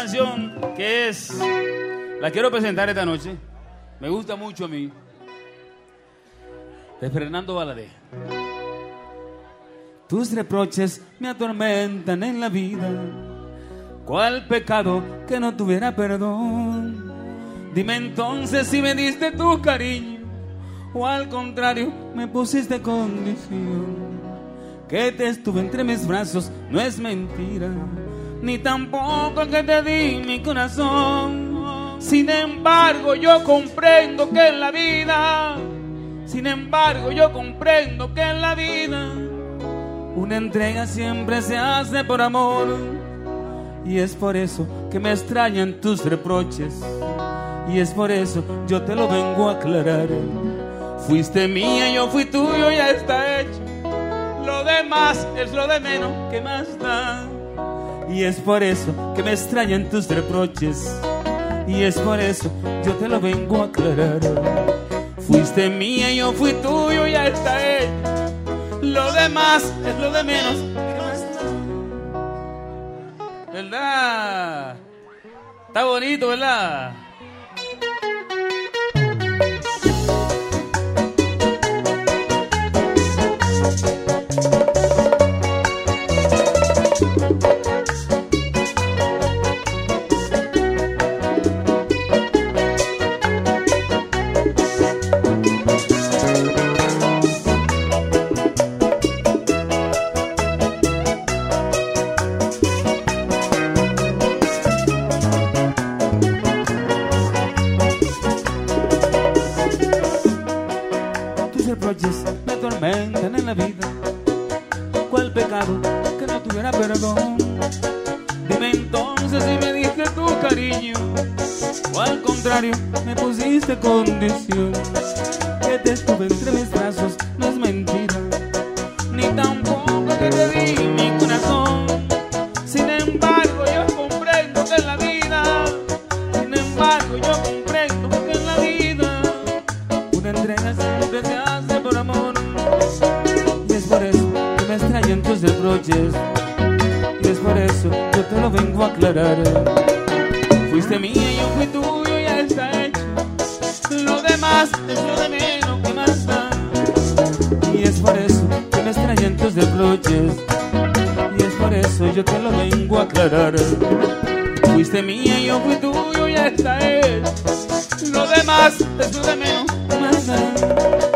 canción que la quiero presentar esta noche. Me gusta mucho a mí. De Fernando Valadez. Tus reproches me atormentan en la vida. ¿Cuál pecado que no tuviera perdón? Dime entonces si me diste tu cariño o al contrario me pusiste condición. Que te estuve entre mis brazos no es mentira, ni tampoco que te di mi corazón. Sin embargo yo comprendo que en la vida, sin embargo yo comprendo que en la vida una entrega siempre se hace por amor. Y es por eso que me extrañan tus reproches, y es por eso yo te lo vengo a aclarar. Fuiste mía, yo fui tuyo, ya está hecho. Lo demás es lo de menos, ¿qué más da? Y es por eso que me extrañan tus reproches, y es por eso yo te lo vengo a aclarar. Fuiste mía, yo fui tuyo, ya está hecho. Lo demás es lo de menos, ¿qué más da? ¿Verdad? Está bonito, ¿verdad? Me atormentan en la vida. ¿Cuál pecado que no tuviera perdón? Dime entonces si me diste tu cariño o al contrario me pusiste condición. Que te estuve entre mis brazos no es mentira, ni tampoco que te di mi corazón. Sin embargo yo comprendo que en la vida, sin embargo yo comprendo que en la vida una entrega siempre se hace por amor. Y es por eso que me extrañan tus reproches, y es por eso yo te lo vengo a aclarar. Fuiste mía, yo fui tuyo, ya está hecho. Lo demás es lo de menos, ¿qué más da? Y es por eso que me extrañan tus reproches, y es por eso yo te lo vengo a aclarar. Fuiste mía, yo fui tuyo, ya está hecho. Lo demás es lo de menos, ¿qué más da?